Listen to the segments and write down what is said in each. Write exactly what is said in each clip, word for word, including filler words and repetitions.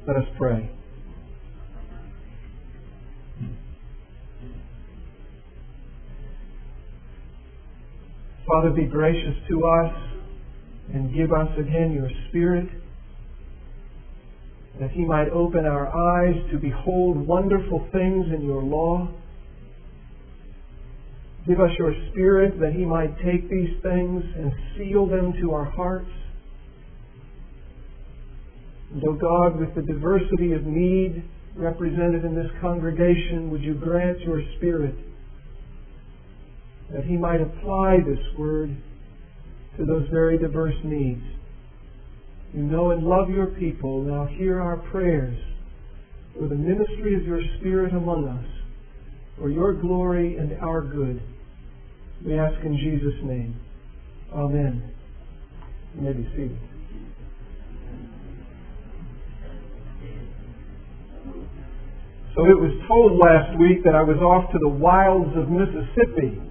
Let us pray. Father, be gracious to us and give us again your Spirit, that He might open our eyes to behold wonderful things in your law. Give us your Spirit that He might take these things and seal them to our hearts. And, O God, with the diversity of need represented in this congregation, would you grant your Spirit that He might apply this word to those very diverse needs. You know and love your people. Now hear our prayers for the ministry of your Spirit among us, for your glory and our good. We ask in Jesus' name. Amen. You may be seated. So it was told last week that I was off to the wilds of Mississippi.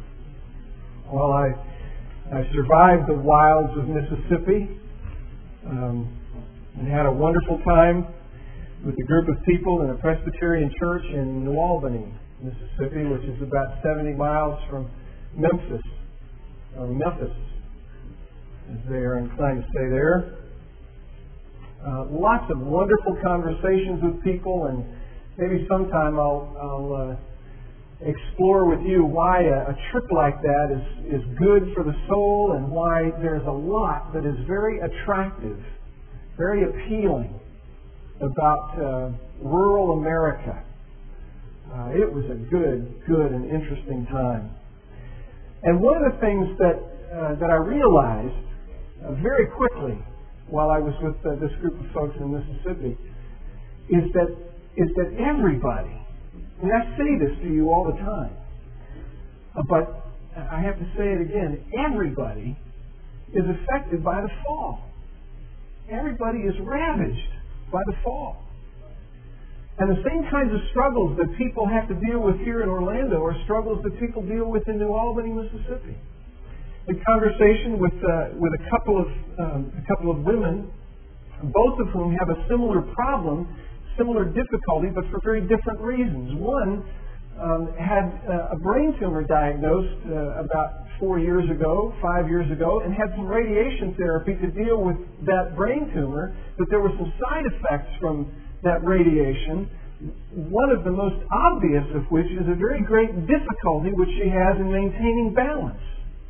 Well, I, I survived the wilds of Mississippi um, and had a wonderful time with a group of people in a Presbyterian church in New Albany, Mississippi, which is about seventy miles from Memphis, or Memphis, as they are inclined to say there. Uh, lots of wonderful conversations with people, and maybe sometime I'll, I'll uh, explore with you why a, a trip like that is, is good for the soul, and why there's a lot that is very attractive, very appealing about uh, rural America. Uh, it was a good, good and interesting time. And one of the things that, uh, that I realized uh, very quickly while I was with uh, this group of folks in Mississippi is that, is that everybody, and I say this to you all the time, but I have to say it again, everybody is affected by the fall. Everybody is ravaged by the fall. And the same kinds of struggles that people have to deal with here in Orlando are struggles that people deal with in New Albany, Mississippi. A conversation with uh, with a couple of um, a couple of women, both of whom have a similar problem, similar difficulty, but for very different reasons. One um, had uh, a brain tumor diagnosed uh, about four years ago, five years ago, and had some radiation therapy to deal with that brain tumor, but there were some side effects from that radiation, one of the most obvious of which is a very great difficulty which she has in maintaining balance.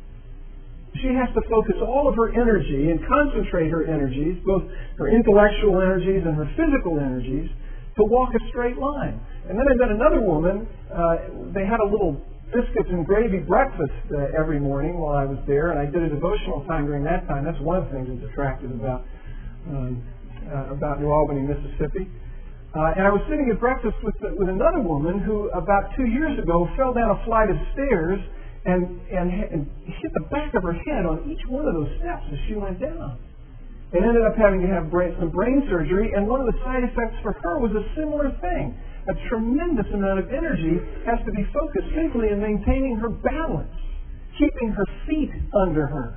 She has to focus all of her energy and concentrate her energies, both her intellectual energies and her physical energies, to walk a straight line. And then I met another woman. Uh, they had a little biscuits and gravy breakfast uh, every morning while I was there, and I did a devotional time during that time. That's one of the things that's attractive about um, uh, about New Albany, Mississippi. Uh, and I was sitting at breakfast with with another woman who about two years ago fell down a flight of stairs and, and and hit the back of her head on each one of those steps as she went down. And ended up having to have brain, some brain surgery, and one of the side effects for her was a similar thing. A tremendous amount of energy has to be focused simply in maintaining her balance, keeping her feet under her.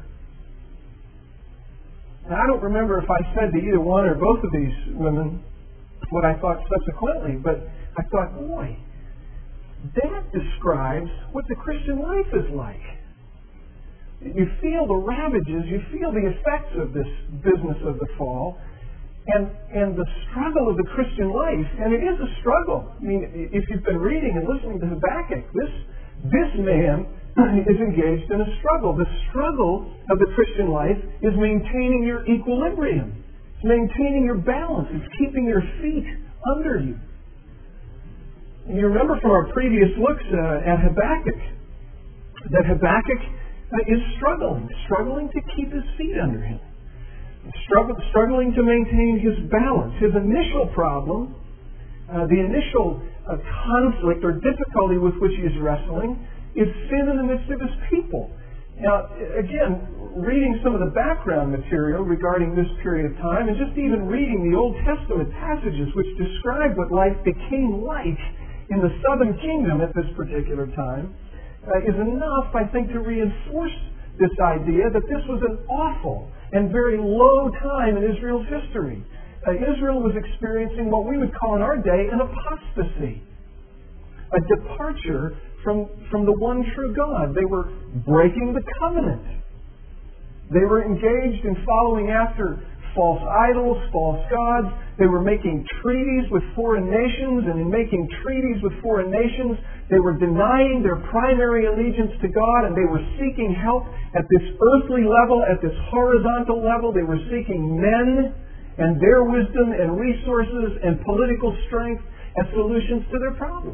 Now, I don't remember if I said to either one or both of these women what I thought subsequently, but I thought, boy, that describes what the Christian life is like. You feel the ravages, you feel the effects of this business of the fall, and and the struggle of the Christian life, and it is a struggle. I mean, if you've been reading and listening to Habakkuk, this this man is engaged in a struggle. The struggle of the Christian life is maintaining your equilibrium. It's maintaining your balance. It's keeping your feet under you. And you remember from our previous looks uh, at Habakkuk that Habakkuk uh, is struggling, struggling to keep his feet under him, struggle, struggling to maintain his balance. His initial problem, uh, the initial uh, conflict or difficulty with which he is wrestling, is sin in the midst of his people. Now, again, reading some of the background material regarding this period of time, and just even reading the Old Testament passages which describe what life became like in the southern kingdom at this particular time, uh, is enough, I think, to reinforce this idea that this was an awful and very low time in Israel's history. uh, Israel was experiencing what we would call in our day an apostasy, a departure from, from the one true God. They were breaking the covenant. They were engaged in following after false idols, false gods. They were making treaties with foreign nations, and in making treaties with foreign nations, they were denying their primary allegiance to God, and they were seeking help at this earthly level, at this horizontal level. They were seeking men and their wisdom and resources and political strength as solutions to their problems.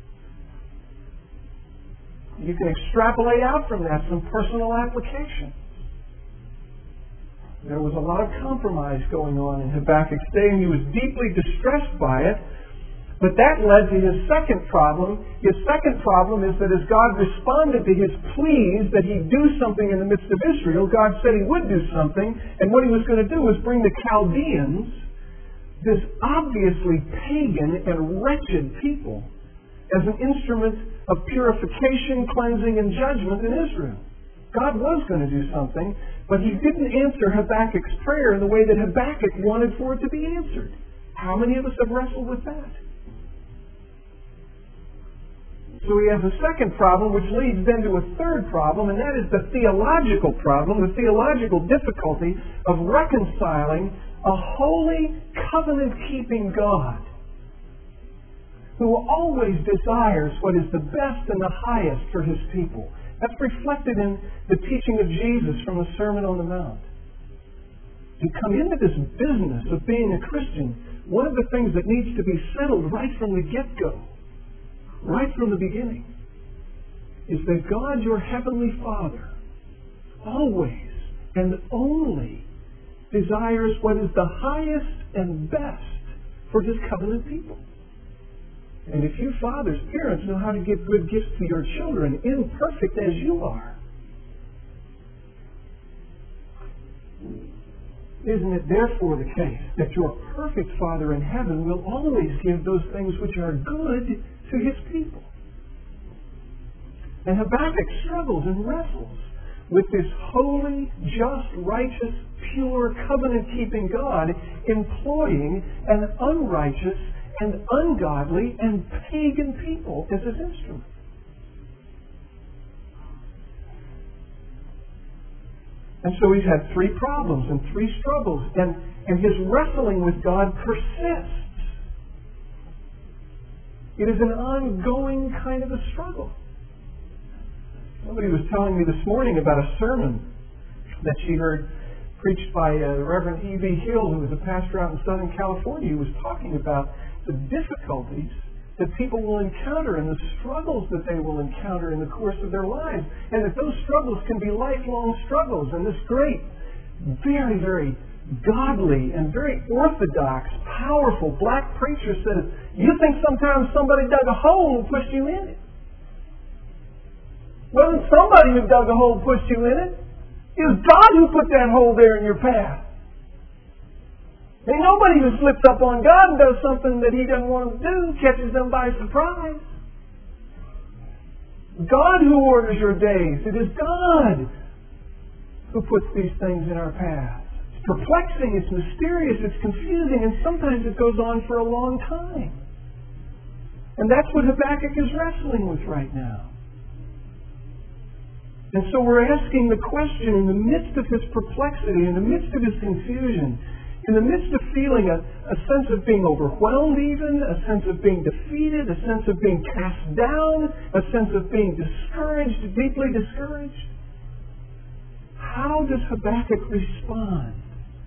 You can extrapolate out from that some personal application. There was a lot of compromise going on in Habakkuk's day, and he was deeply distressed by it. But that led to his second problem. His second problem is that as God responded to his pleas that he do something in the midst of Israel, God said he would do something, and what he was going to do was bring the Chaldeans, this obviously pagan and wretched people, as an instrument of purification, cleansing, and judgment in Israel. God was going to do something, but he didn't answer Habakkuk's prayer in the way that Habakkuk wanted for it to be answered. How many of us have wrestled with that? So he has a second problem, which leads then to a third problem, and that is the theological problem, the theological difficulty of reconciling a holy, covenant-keeping God who always desires what is the best and the highest for his people. That's reflected in the teaching of Jesus from the Sermon on the Mount. To come into this business of being a Christian, one of the things that needs to be settled right from the get-go, right from the beginning, is that God, your Heavenly Father, always and only desires what is the highest and best for his covenant people. And if you fathers, parents, know how to give good gifts to your children, imperfect as you are, isn't it therefore the case that your perfect Father in heaven will always give those things which are good to his people? And Habakkuk struggles and wrestles with this holy, just, righteous, pure, covenant-keeping God employing an unrighteous and ungodly and pagan people as his instrument. And so he's had three problems and three struggles, and, and his wrestling with God persists. It is an ongoing kind of a struggle. Somebody was telling me this morning about a sermon that she heard preached by uh, Reverend E V Hill, who was a pastor out in Southern California, who was talking about the difficulties that people will encounter and the struggles that they will encounter in the course of their lives. And that those struggles can be lifelong struggles. And this great, very, very godly and very orthodox, powerful black preacher says, you think sometimes somebody dug a hole and pushed you in it. It wasn't somebody who dug a hole and pushed you in it. It was God who put that hole there in your path. Ain't nobody who slips up on God and does something that he doesn't want to do, catches them by surprise. God who orders your days. It is God who puts these things in our path. It's perplexing, it's mysterious, it's confusing, and sometimes it goes on for a long time. And that's what Habakkuk is wrestling with right now. And so we're asking the question in the midst of his perplexity, in the midst of his confusion, in the midst of feeling a, a sense of being overwhelmed even, a sense of being defeated, a sense of being cast down, a sense of being discouraged, deeply discouraged, how does Habakkuk respond?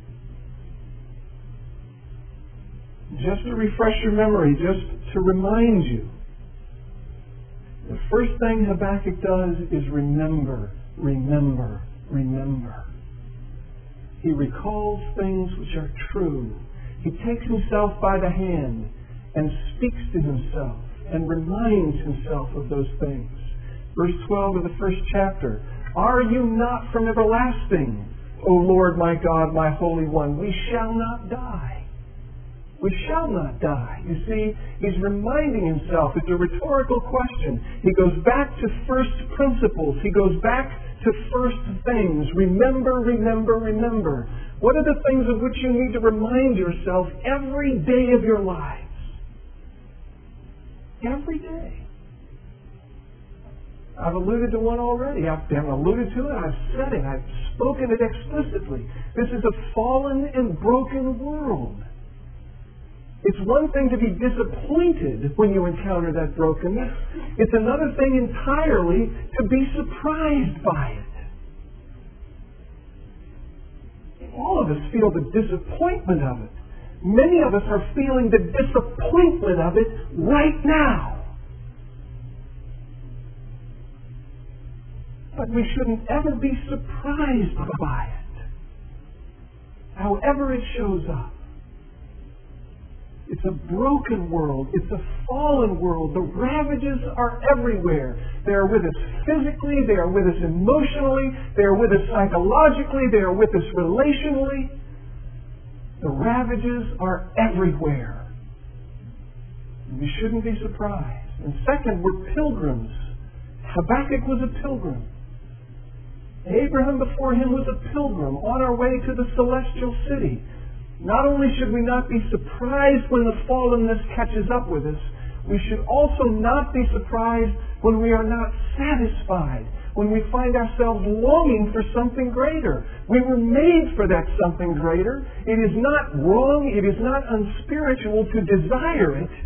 Just to refresh your memory, just to remind you, the first thing Habakkuk does is remember, remember, remember. He recalls things which are true. He takes himself by the hand and speaks to himself and reminds himself of those things. Verse twelve of the first chapter. Are you not from everlasting, O Lord my God, my Holy One? We shall not die. We shall not die. You see, he's reminding himself. It's a rhetorical question. He goes back to first principles. He goes back to first things. Remember, remember, remember. What are the things of which you need to remind yourself every day of your lives? Every day. I've alluded to one already. I've alluded to it. I've said it. I've spoken it explicitly. This is a fallen and broken world. It's one thing to be disappointed when you encounter that brokenness. It's another thing entirely to be surprised by it. All of us feel the disappointment of it. Many of us are feeling the disappointment of it right now. But we shouldn't ever be surprised by it, however it shows up. It's a broken world. It's a fallen world. The ravages are everywhere. They are with us physically. They are with us emotionally. They are with us psychologically. They are with us relationally. The ravages are everywhere. We shouldn't be surprised. And second, we're pilgrims. Habakkuk was a pilgrim. Abraham before him was a pilgrim on our way to the celestial city. Not only should we not be surprised when the fallenness catches up with us, we should also not be surprised when we are not satisfied, when we find ourselves longing for something greater. We were made for that something greater. It is not wrong, it is not unspiritual to desire it.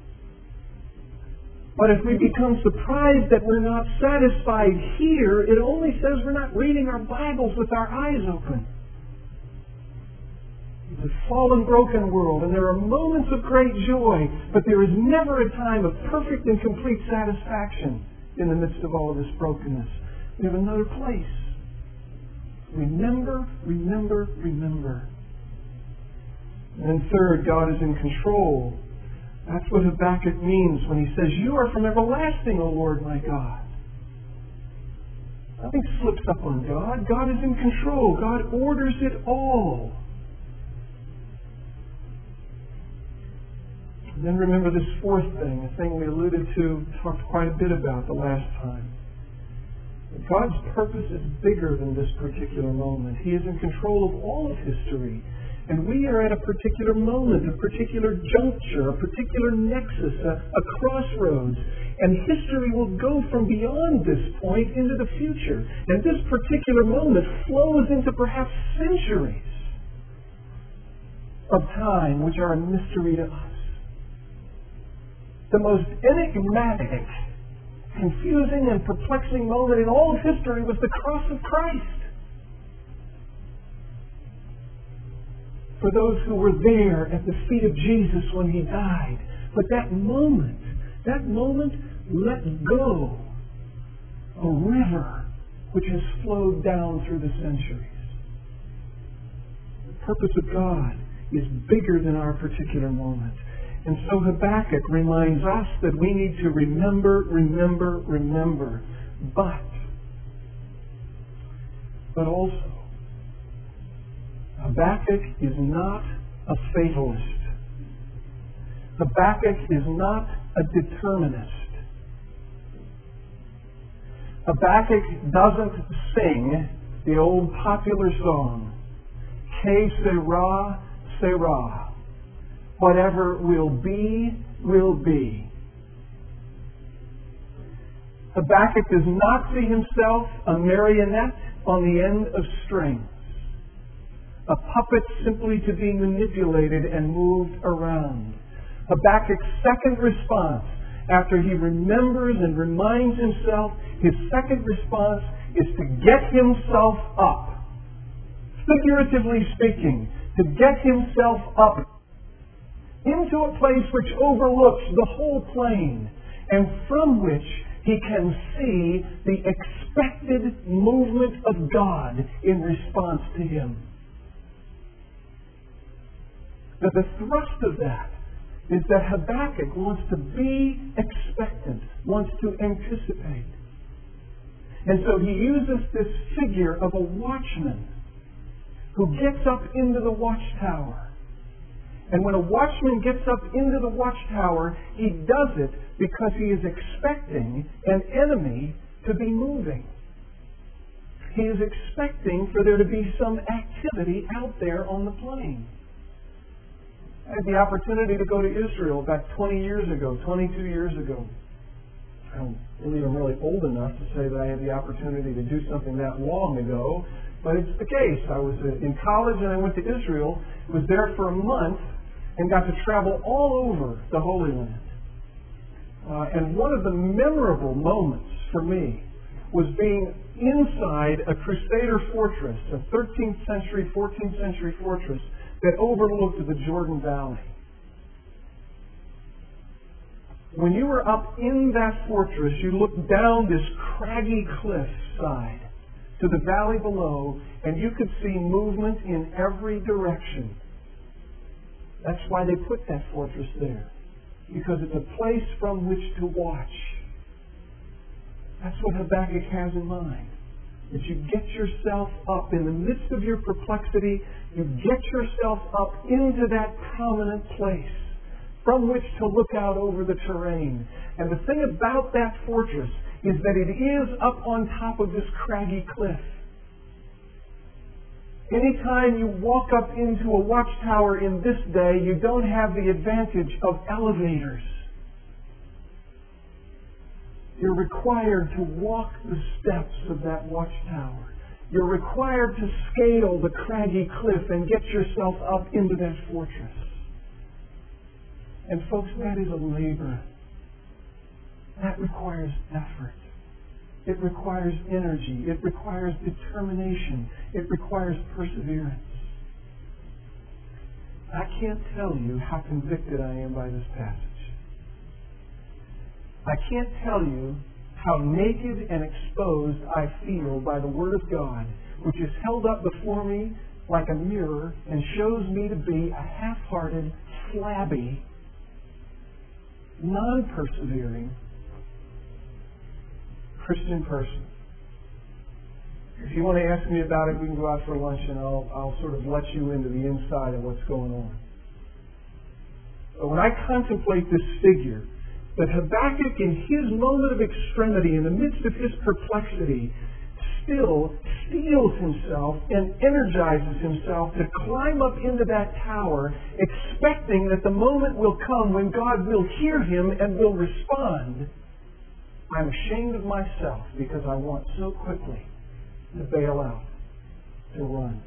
But if we become surprised that we're not satisfied here, it only says we're not reading our Bibles with our eyes open. It's a fallen, broken world, and there are moments of great joy, but there is never a time of perfect and complete satisfaction in the midst of all of this brokenness. We have another place. Remember, remember, remember. And then third, God is in control. That's what Habakkuk means when he says, "You are from everlasting, O Lord my God." Nothing slips up on God. God is in control. God orders it all. And then remember this fourth thing, a thing we alluded to, talked quite a bit about the last time. God's purpose is bigger than this particular moment. He is in control of all of history. And we are at a particular moment, a particular juncture, a particular nexus, a, a crossroads. And history will go from beyond this point into the future. And this particular moment flows into perhaps centuries of time which are a mystery to us. The most enigmatic, confusing, and perplexing moment in all of history was the cross of Christ. For those who were there at the feet of Jesus when He died. But that moment, that moment let go a river which has flowed down through the centuries. The purpose of God is bigger than our particular moment. And so Habakkuk reminds us that we need to remember, remember, remember. But, but also, Habakkuk is not a fatalist. Habakkuk is not a determinist. Habakkuk doesn't sing the old popular song, Que sera, sera. Whatever will be, will be. Habakkuk does not see himself a marionette on the end of strings, a puppet simply to be manipulated and moved around. Habakkuk's second response, after he remembers and reminds himself, his second response is to get himself up. Figuratively speaking, to get himself up into a place which overlooks the whole plain, and from which he can see the expected movement of God in response to him. Now, the thrust of that is that Habakkuk wants to be expectant, wants to anticipate. And so he uses this figure of a watchman who gets up into the watchtower. And when a watchman gets up into the watchtower, he does it because he is expecting an enemy to be moving. He is expecting for there to be some activity out there on the plain. I had the opportunity to go to Israel about twenty years ago, twenty-two years ago. I don't believe I'm really old enough to say that I had the opportunity to do something that long ago, but it's the case. I was in college and I went to Israel, was there for a month, and got to travel all over the Holy Land. Uh, and one of the memorable moments for me was being inside a Crusader fortress, a thirteenth century, fourteenth century fortress that overlooked the Jordan Valley. When you were up in that fortress, you looked down this craggy cliff side to the valley below, and you could see movement in every direction. That's why they put that fortress there, because it's a place from which to watch. That's what Habakkuk has in mind. That you get yourself up in the midst of your perplexity, you get yourself up into that prominent place from which to look out over the terrain. And the thing about that fortress is that it is up on top of this craggy cliff. Anytime you walk up into a watchtower in this day, you don't have the advantage of elevators. You're required to walk the steps of that watchtower. You're required to scale the craggy cliff and get yourself up into that fortress. And folks, that is a labor. That requires effort. It requires energy. It requires determination. It requires perseverance. I can't tell you how convicted I am by this passage. I can't tell you how naked and exposed I feel by the Word of God, which is held up before me like a mirror and shows me to be a half-hearted, flabby, non-persevering Christian person. If you want to ask me about it, we can go out for lunch and I'll, I'll sort of let you into the inside of what's going on. But when I contemplate this figure, that Habakkuk in his moment of extremity, in the midst of his perplexity, still steels himself and energizes himself to climb up into that tower, expecting that the moment will come when God will hear him and will respond. I'm ashamed of myself because I want so quickly to bail out, to run.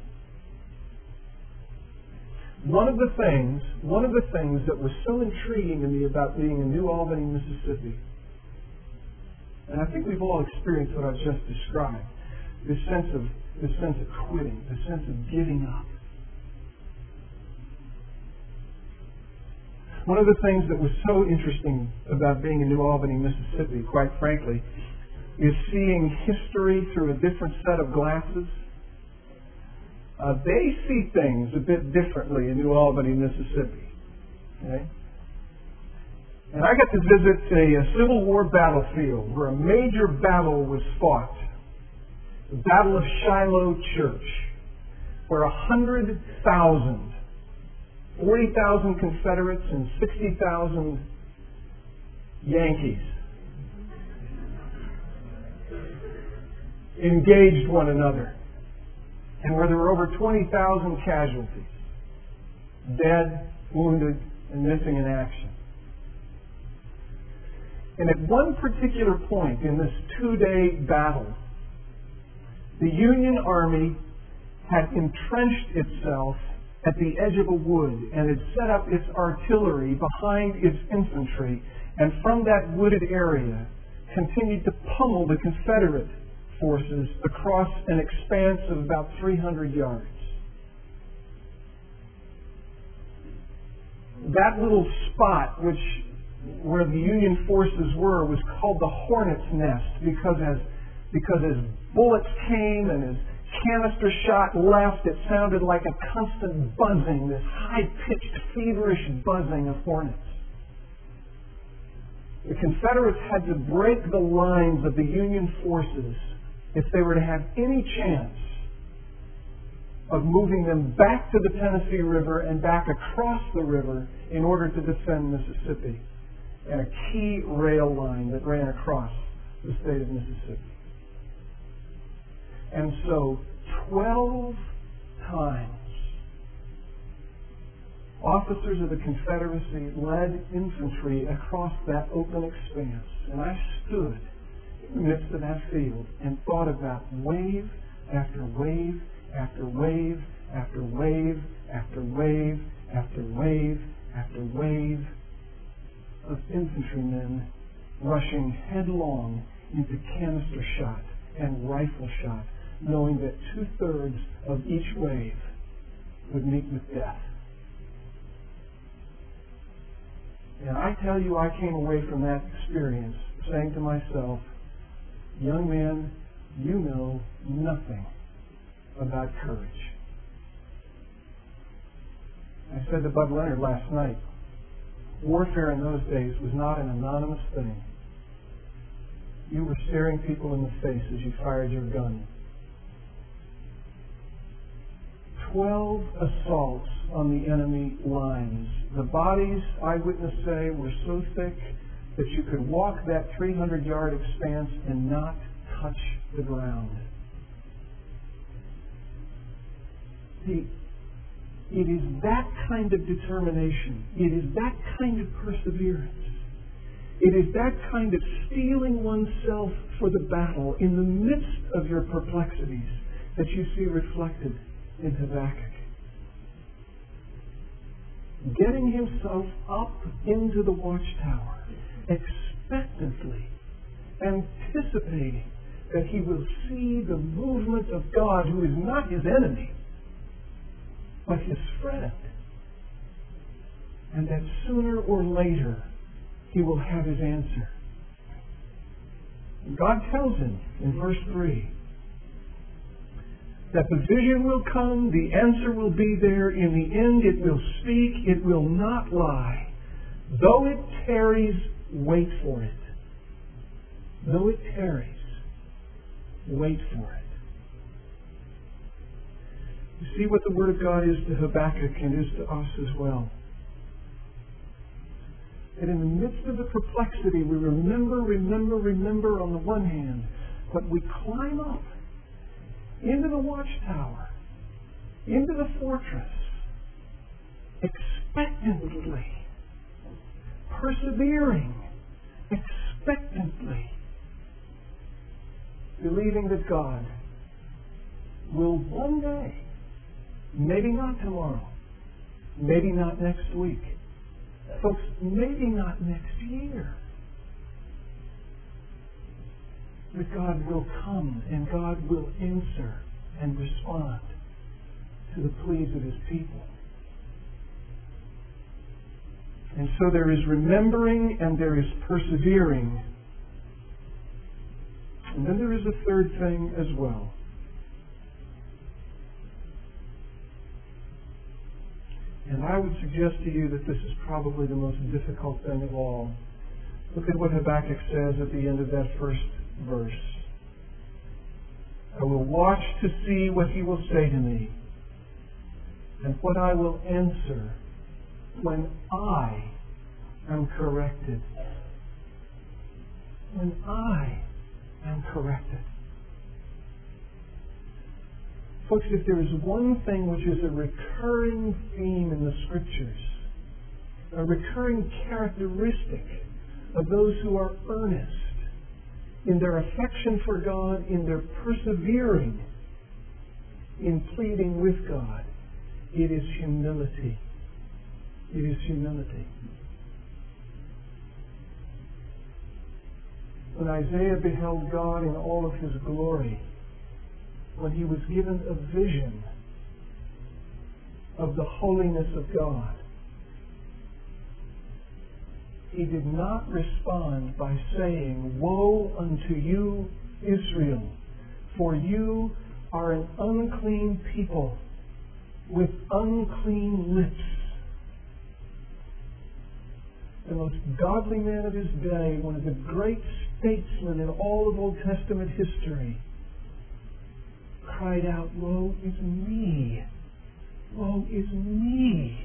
One of the things, one of the things that was so intriguing to me about being in New Albany, Mississippi, and I think we've all experienced what I've just described, this sense of this sense of quitting, this sense of giving up. One of the things that was so interesting about being in New Albany, Mississippi, quite frankly, is seeing history through a different set of glasses. Uh, they see things a bit differently in New Albany, Mississippi. Okay? And I got to visit a, a Civil War battlefield where a major battle was fought. The Battle of Shiloh Church, where a hundred thousand, forty thousand Confederates and sixty thousand Yankees engaged one another, and where there were over twenty thousand casualties, dead, wounded, and missing in action. And at one particular point in this two-day battle, the Union Army had entrenched itself at the edge of a wood and had set up its artillery behind its infantry, and from that wooded area continued to pummel the Confederate forces across an expanse of about three hundred yards. That little spot which where the Union forces were was called the Hornet's Nest because as because as bullets came and as canister shot left, it sounded like a constant buzzing, this high-pitched, feverish buzzing of hornets. The Confederates had to break the lines of the Union forces if they were to have any chance of moving them back to the Tennessee River and back across the river in order to defend Mississippi and a key rail line that ran across the state of Mississippi. And so, twelve times, officers of the Confederacy led infantry across that open expanse. And I stood in the midst of that field and thought about wave after wave after wave after wave after wave after wave after wave of infantrymen rushing headlong into canister shot and rifle shot, knowing that two-thirds of each wave would meet with death. And I tell you, I came away from that experience saying to myself, young man, you know nothing about courage. I said to Bud Leonard last night, warfare in those days was not an anonymous thing. You were staring people in the face as you fired your gun. Twelve assaults on the enemy lines. The bodies, eyewitnesses say, were so thick that you could walk that three hundred yard expanse and not touch the ground. See, it is that kind of determination. It is that kind of perseverance. It is that kind of steeling oneself for the battle in the midst of your perplexities that you see reflected in Habakkuk. Getting himself up into the watchtower, expectantly, anticipating that he will see the movement of God, who is not his enemy, but his friend, and that sooner or later he will have his answer. God tells him in verse three that the vision will come, the answer will be there, in the end it will speak, it will not lie. Though it tarries, wait for it. Though it tarries, wait for it. You see what the Word of God is to Habakkuk and is to us as well. That in the midst of the perplexity, we remember, remember, remember on the one hand, but we climb up into the watchtower, into the fortress, expectantly, persevering, expectantly, believing that God will one day, maybe not tomorrow, maybe not next week, folks, maybe not next year, that God will come and God will answer and respond to the pleas of his people. And so there is remembering and there is persevering. And then there is a third thing as well. And I would suggest to you that this is probably the most difficult thing of all. Look at what Habakkuk says at the end of that first verse. I will watch to see what he will say to me, and what I will answer when I am corrected. When I am corrected. Folks, if there is one thing which is a recurring theme in the Scriptures, a recurring characteristic of those who are earnest in their affection for God, in their persevering in pleading with God, it is humility. It is humility. When Isaiah beheld God in all of his glory, when he was given a vision of the holiness of God, he did not respond by saying, "Woe unto you, Israel, for you are an unclean people with unclean lips." The most godly man of his day, one of the great statesmen in all of Old Testament history, cried out, "Woe is me! Woe is me!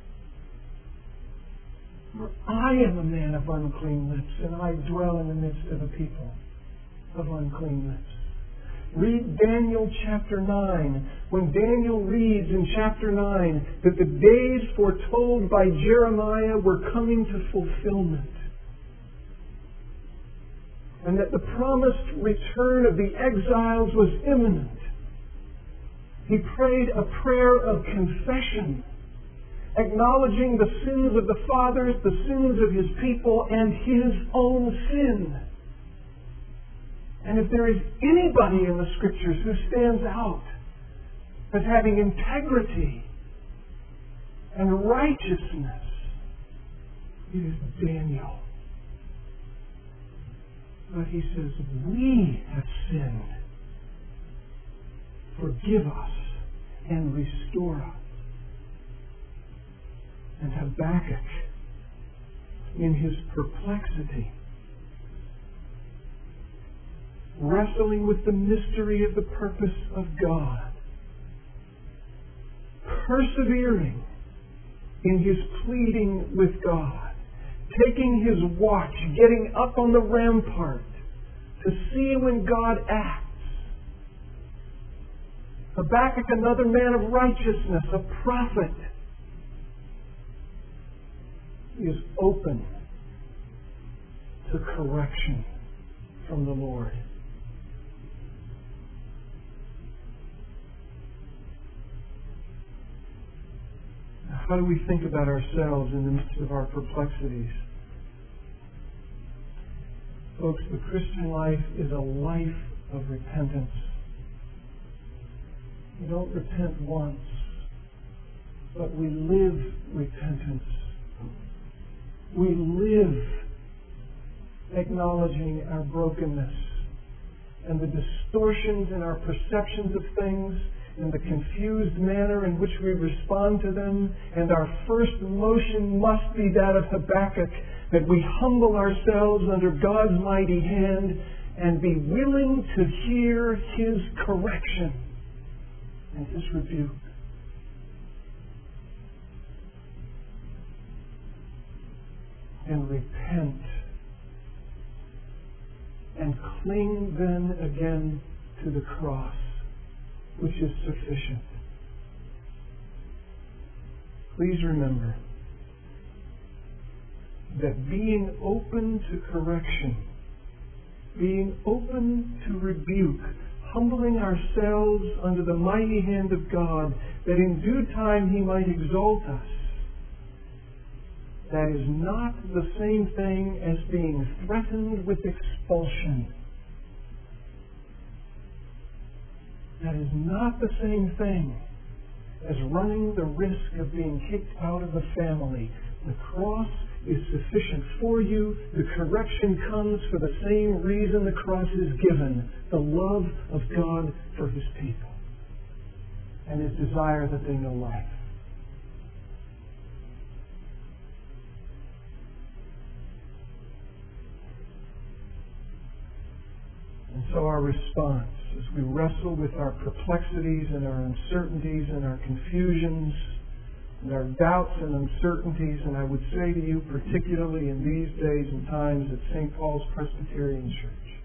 For I am a man of unclean lips, and I dwell in the midst of a people of unclean lips." Read Daniel chapter nine. When Daniel reads in chapter nine that the days foretold by Jeremiah were coming to fulfillment, and that the promised return of the exiles was imminent, he prayed a prayer of confession, acknowledging the sins of the fathers, the sins of his people, and his own sin. And if there is anybody in the Scriptures who stands out as having integrity and righteousness, it is Daniel. But he says, we have sinned. Forgive us and restore us. And Habakkuk, in his perplexity, wrestling with the mystery of the purpose of God, persevering in his pleading with God, taking his watch, getting up on the rampart to see when God acts. Habakkuk, another man of righteousness, a prophet, is open to correction from the Lord. How do we think about ourselves in the midst of our perplexities? Folks, the Christian life is a life of repentance. We don't repent once, but we live repentance. We live acknowledging our brokenness and the distortions in our perceptions of things and the confused manner in which we respond to them. And our first motion must be that of Habakkuk, that we humble ourselves under God's mighty hand and be willing to hear His correction and His rebuke. And repent and cling then again to the cross, which is sufficient. Please remember that being open to correction, being open to rebuke, humbling ourselves under the mighty hand of God, that in due time He might exalt us, that is not the same thing as being threatened with expulsion. That is not the same thing as running the risk of being kicked out of the family. The cross is sufficient for you. The correction comes for the same reason the cross is given: the love of God for His people and His desire that they know life. And so our response, as we wrestle with our perplexities and our uncertainties and our confusions and our doubts and uncertainties, and I would say to you, particularly in these days and times at Saint Paul's Presbyterian Church,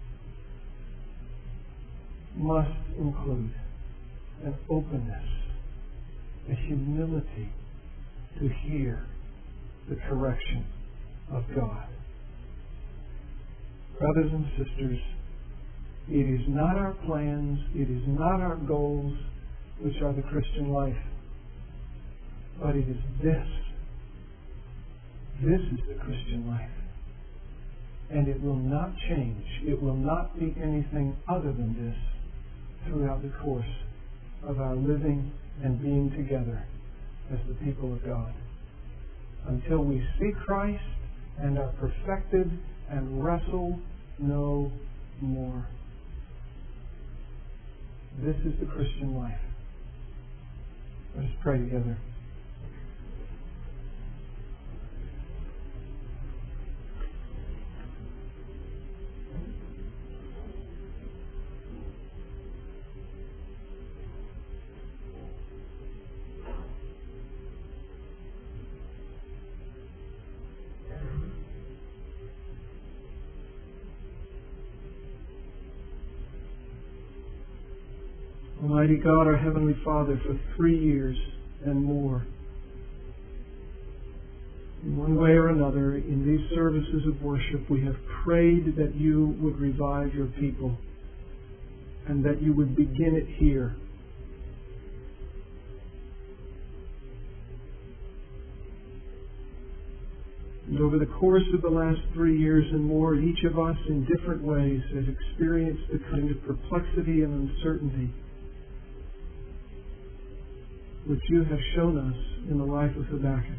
must include an openness, a humility to hear the correction of God. Brothers and sisters, it is not our plans, it is not our goals which are the Christian life, but it is this. This is the Christian life. And it will not change. It will not be anything other than this throughout the course of our living and being together as the people of God. Until we see Christ and are perfected and wrestle no more. This is the Christian life. Let us pray together. Almighty God, our Heavenly Father, for three years and more, in one way or another, in these services of worship, we have prayed that you would revive your people and that you would begin it here. And over the course of the last three years and more, each of us in different ways has experienced the kind of perplexity and uncertainty which you have shown us in the life of Habakkuk.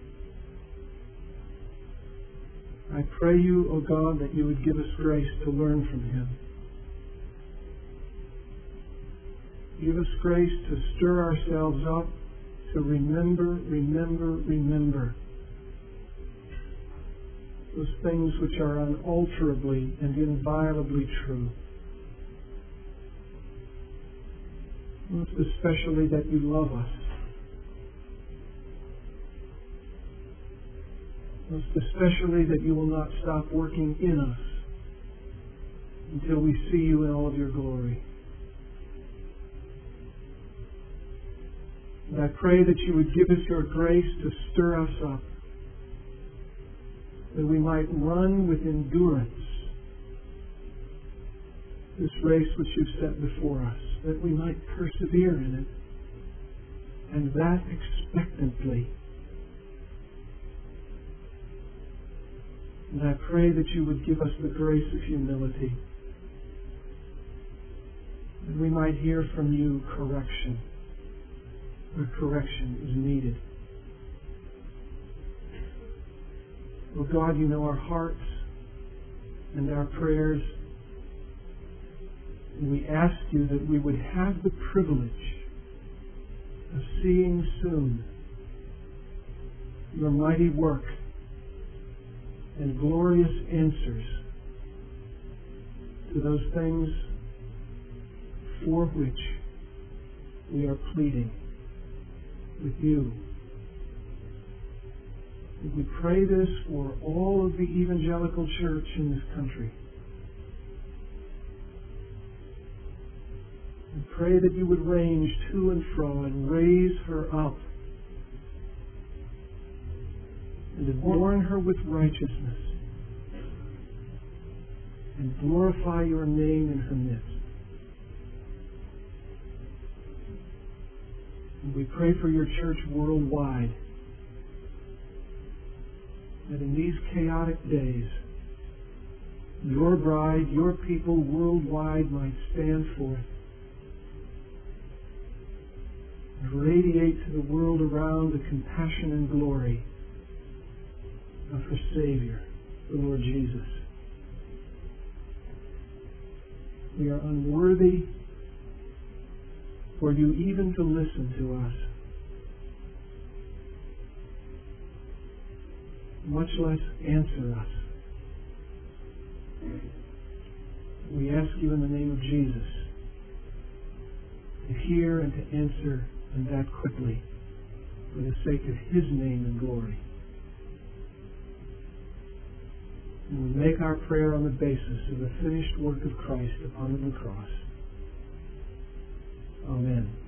I pray you, O God, that you would give us grace to learn from him. Give us grace to stir ourselves up, to remember, remember, remember those things which are unalterably and inviolably true. Most especially that you love us. Most especially that you will not stop working in us until we see you in all of your glory. And I pray that you would give us your grace to stir us up, that we might run with endurance this race which you've set before us, that we might persevere in it, and that expectantly. And I pray that you would give us the grace of humility, that we might hear from you correction, where correction is needed. Oh God, you know our hearts and our prayers. And we ask you that we would have the privilege of seeing soon your mighty work and glorious answers to those things for which we are pleading with you. And we pray this for all of the evangelical church in this country. And pray that you would range to and fro and raise her up and adorn her with righteousness and glorify your name in her midst. And we pray for your church worldwide, that in these chaotic days, your bride, your people worldwide might stand forth and radiate to the world around the compassion and glory of her Savior, the Lord Jesus. We are unworthy for you even to listen to us, much less answer us. We ask you in the name of Jesus to hear and to answer, and that quickly, for the sake of his name and glory. And we make our prayer on the basis of the finished work of Christ upon the cross. Amen.